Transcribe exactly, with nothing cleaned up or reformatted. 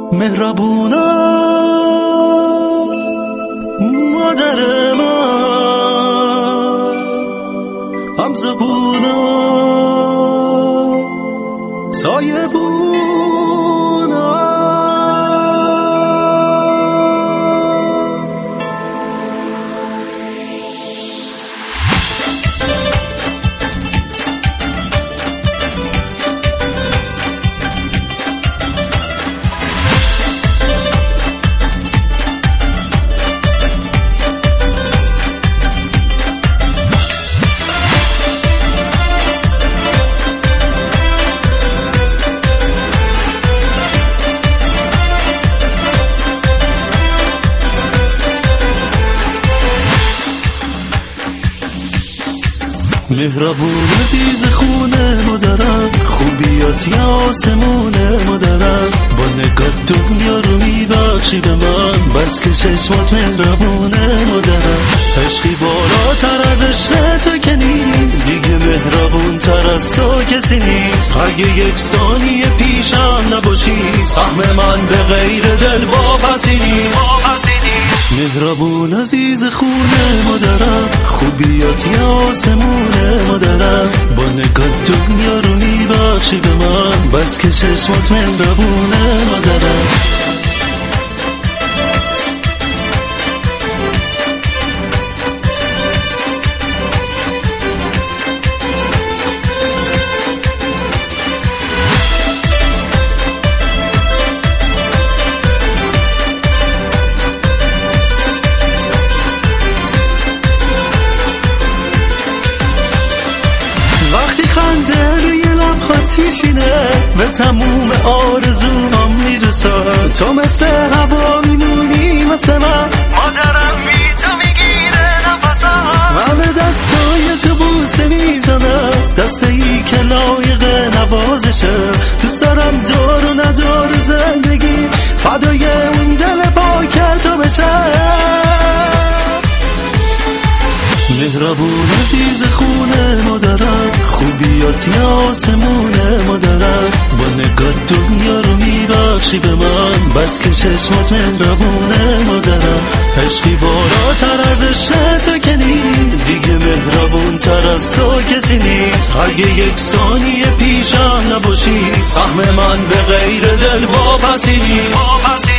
مهربونا مادر من، هم زبونا سایه بونا. مهربون عزیز خونه مادرم، خوبیات یا آسمونه مادرم، با نگاه دنیا رو میبخشی به من، بس که چشمات مهربونه مادرم. عشقی بالاتر از عشق تو که نیست، دیگه مهربون تر از تو کسی نیست. اگه یک ثانیه پیشم نباشی، سهم من به غیر دل واپسی نیست. مهربون عزیز خونه مادرم، خوبیات یا آسمونه مادرم، با نگاه دنیا رو میبخشی به من، بس که چشمات مهربونه مادرم. خنده روی لبهات میشینه، به تموم آرزوام میرسه. تو مثل هوا میمونی مثل من مادرم، بی تو میگیره نفسم. من به دستای تو بوسه میزنم، دسته ای که لایق نوازشه. دوست دارم دار و ندار زندگی، فدای اون دل پاکر تو بشه. مهربون عزیز خونه مادرم، خوبیات یا آسمونه مادرم، با نگاه دنیا رو میبخشی به من، بس که چشمات مهربونه مادرم. عشقی بالاتر از عشق تو که نیست، دیگه مهربون تر از تو کسی نیست. اگه یک ثانیه پیشم نباشی، سهم من به غیر دل واپسی نیست.